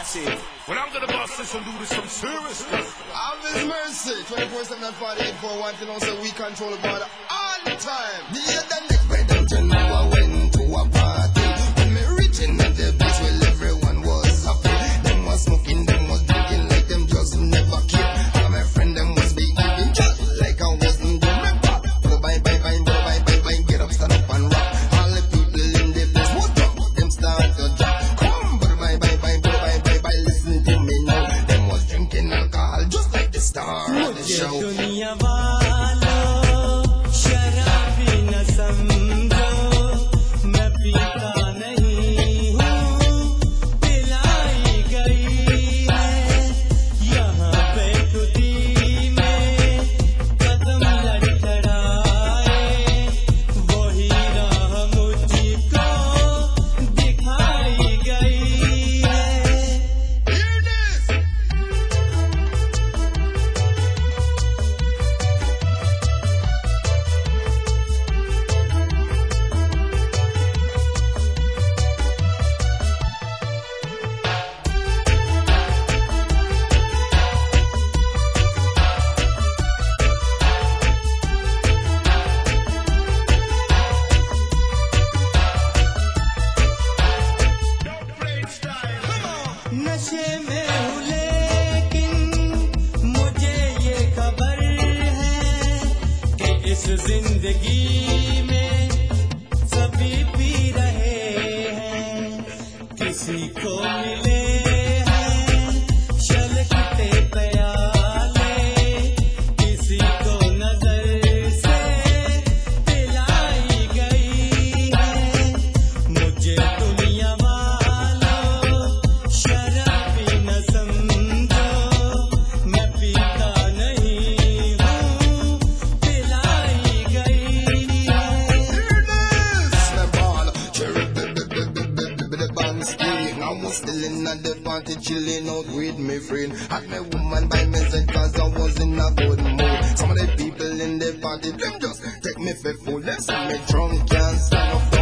massive. When I'm gonna bust this and do this some serious stuff. Have His mercy. 24/7 and 48/4. To know so we control the border all the time. The next way don't you know I went to a party. When me reaching at the place where everyone was happy. Them was smoking, them was drinking like them just never care. And my friend them was behaving just like I wasn't doing my part. Go bye, get up, stand up and rock. All the people in the place was drunk, them start to drop. Come, bye, listen to me now. Them was drinking alcohol just like the star of the show. दुनिया वालों शराबी न समझो, मैं पीता नहीं हूँ, पिलाई गई है। यहाँ पे खुदी में कदम लड़खड़ाए, वही राह मुझको दिखाई गई है। नशे में हूँ लेकिन मुझे ये खबर है कि इस जिंदगी में सभी पी रहे हैं। किसी को मिले हैं छलकते प्याले, किसी को नजर से दिलाई गई है। मुझे दुनिया शराबी न समझो, मैं पीता नहीं हूँ, पिलाई गई है। I was still in at the party, chilling out with me friend. Had my woman by me side cause I was in a good mood. Some of the people in the party, them just take me for fool. Them say me drunk, can't stand up.